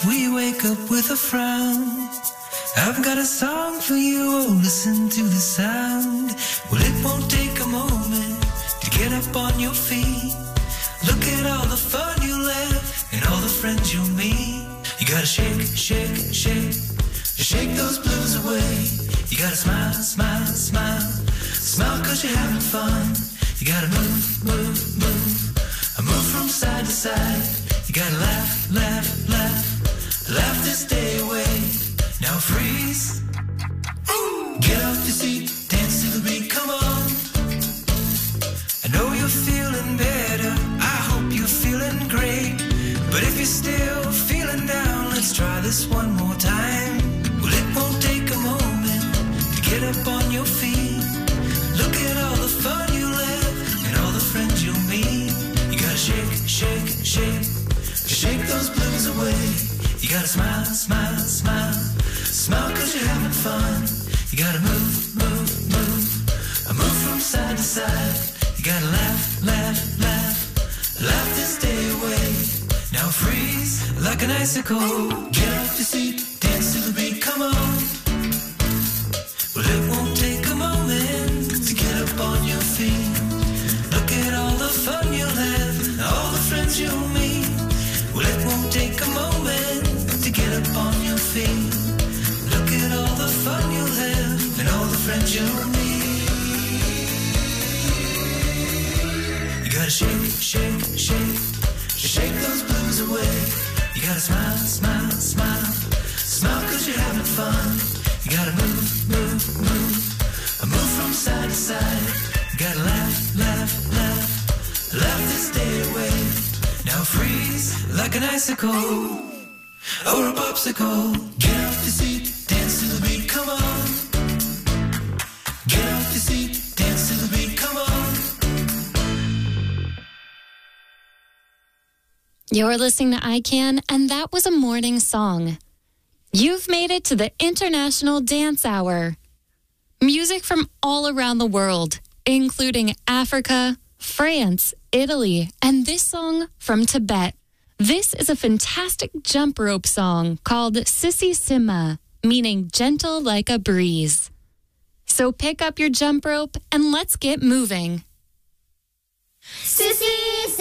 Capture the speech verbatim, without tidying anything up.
we wake up with a frown. I've got a song for you, oh, listen to the sound. Well, it won't take a moment to get up on your feet. Look at all the fun you'll have and all the friends you'll meet. You gotta shake, shake, shake, shake those blues away. You gotta smile, smile, smile, smile cause you're having fun. You gotta move, move, move, move from side to side. You gotta laugh, laugh, laugh, laugh this day away. Now freeze, get off your seat, dance to the beat, come on. I know you're feeling better, I hope you're feeling great. But if you're still feeling down, let's try this one more time. Well, it won't take a moment to get up on your feet. Look at all the fun you'll have and all the friends you'll meet. You gotta shake, shake, shake, shake those blues away. You gotta smile, smile, smile, smile cause you're having fun. You gotta move, move, move, move from side to side. You gotta laugh, laugh, laugh, laugh this day away. Now freeze like an icicle. Get off your seat, dance to the beat, come on. Well, it won't take a moment to get up on your feet. Look at all the fun you'll have, all the friends you'll meet. Well, it won't take a moment to get up on your feet. Look at all the fun you'll have and all the friends you'll meet. You gotta shake, shake, shake, shake those blues away. You gotta smile, smile, smile, smile cause you're having fun. You gotta move, move, move, move from side to side. You gotta laugh, laugh, laugh, laugh this day away. Now freeze like an icicle or a popsicle. Get off your seat, dance to the beat, come on. Get off your seat, dance to the beat, come on. You're listening to I Can, and that was a morning song. You've made it to the International Dance Hour. Music from all around the world, including Africa, France, Italy, and this song from Tibet. This is a fantastic jump rope song called Sissy Sima, meaning gentle like a breeze. So pick up your jump rope and let's get moving. Sissy